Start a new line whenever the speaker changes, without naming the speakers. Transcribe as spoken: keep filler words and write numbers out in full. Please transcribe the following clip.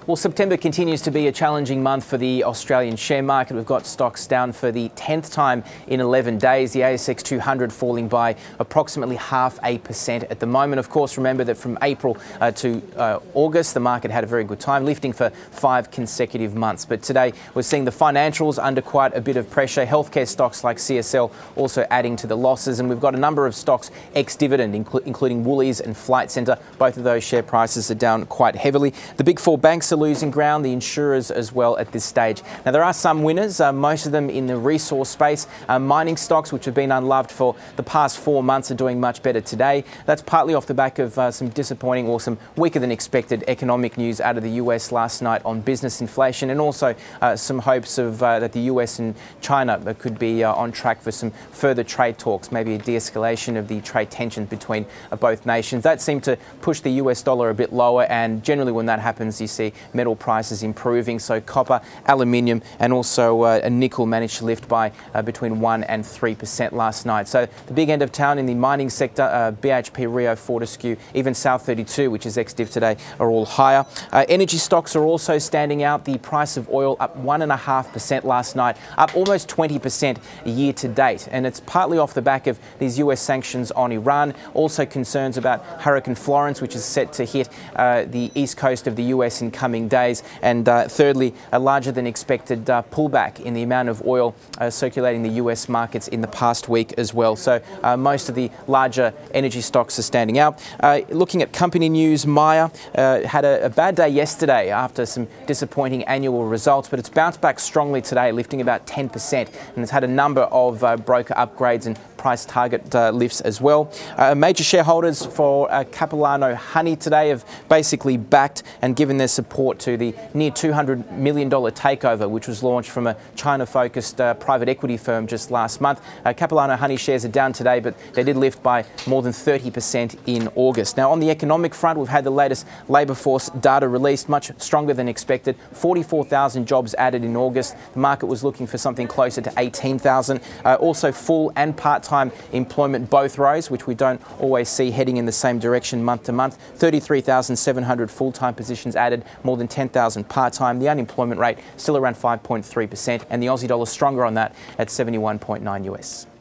Well, September continues to be a challenging month for the Australian share market. We've got stocks down for the tenth time in eleven days. The A S X two hundred falling by approximately half a percent at the moment. Of course, remember that from April uh, to uh, August, the market had a very good time, lifting for five consecutive months. But today, we're seeing the financials under quite a bit of pressure. Healthcare stocks like C S L also adding to the losses. And we've got a number of stocks ex-dividend, inclu- including Woolies and Flight Centre. Both of those share prices are down quite heavily. The big four banks are losing ground, the insurers as well at this stage. Now, there are some winners, uh, most of them in the resource space. Uh, mining stocks, which have been unloved for the past four months, are doing much better today. That's partly off the back of uh, some disappointing or some weaker than expected economic news out of the U S last night on business inflation, and also uh, some hopes of uh, that the U S and China could be uh, on track for some further trade talks, maybe a de-escalation of the trade tensions between uh, both nations. That seemed to push the U S dollar a bit lower, and generally when that happens, you see metal prices improving. So copper, aluminium, and also uh, a nickel managed to lift by uh, between one and three percent last night. So the big end of town in the mining sector, uh, B H P, Rio, Fortescue, even South thirty-two, which is ex-div today, are all higher. Uh, energy stocks are also standing out. The price of oil up one and a half percent last night, up almost twenty percent year to date, and it's partly off the back of these U S sanctions on Iran. Also concerns about Hurricane Florence, which is set to hit uh, the east coast of the U S in coming days, and uh, thirdly, a larger than expected uh, pullback in the amount of oil uh, circulating the U S markets in the past week as well. So uh, most of the larger energy stocks are standing out. Uh, looking at company news, Myer uh, had a, a bad day yesterday after some disappointing annual results, but it's bounced back strongly today, lifting about ten percent, and it's had a number of uh, broker upgrades and price target uh, lifts as well. Uh, major shareholders for uh, Capilano Honey today have basically backed and given their support to the near two hundred million dollars takeover, which was launched from a China-focused uh, private equity firm just last month. Uh, Capilano Honey shares are down today, but they did lift by more than thirty percent in August. Now, on the economic front, we've had the latest labour force data released, much stronger than expected. forty-four thousand jobs added in August. The market was looking for something closer to eighteen thousand. Uh, also, full and part-time employment both rose, which we don't always see heading in the same direction month to month. thirty-three thousand seven hundred full-time positions added, more than ten thousand part-time. The unemployment rate still around five point three percent, and the Aussie dollar stronger on that at seventy-one point nine U S.